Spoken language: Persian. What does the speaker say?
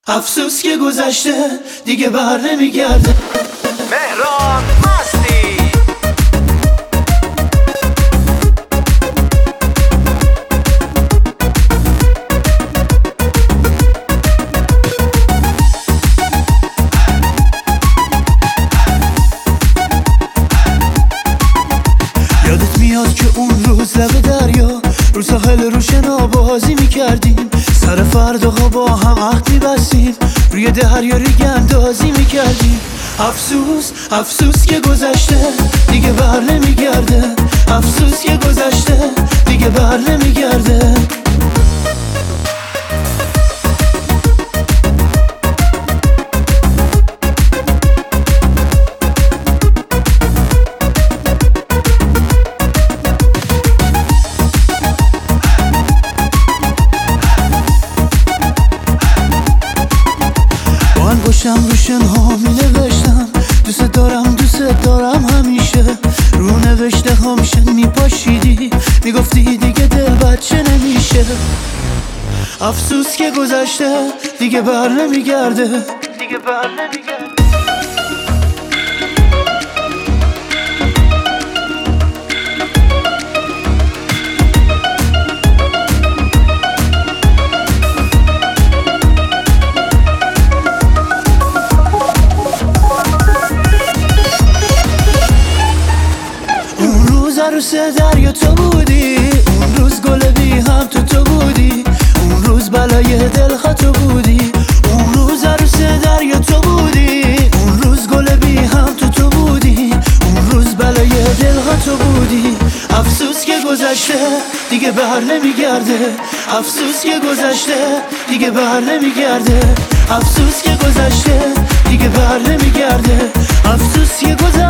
افسوس که گذشته دیگه بر نمیگرده. مهران مستی. یادت میاد که اون روز لب دریا رو ساحل روشنا بازی میکردیم، سر فرداها با هم عهد میبستیم، روی دریا ریگ اندازی میکردیم. افسوس افسوس که گذشته دیگه بر نمیگرده. افسوس که گذشته دیگه بر نمیگرده. باشم روشن ها می نوشتم دوست دارم همیشه. رو نوشته ها میشن میپاشیدی میگفتی دیگه دل بچه نمیشه. افسوس که گذشته دیگه بر نمیگرده. دیگه بر نمیگرده. عروس دریا تو بودی، اون روز گل بی هم تو بودی، اون روز بلای دلخواه تو بودی، اون روز عروس دریا تو بودی، اون روز گل بی هم تو بودی، اون روز بلای دلخواه تو بودی. افسوس که گذشته دیگه بر نمیگرده. افسوس که گذشته دیگه بر نمیگرده. افسوس که گذشته دیگه بر نمیگرده. افسوس که گذشته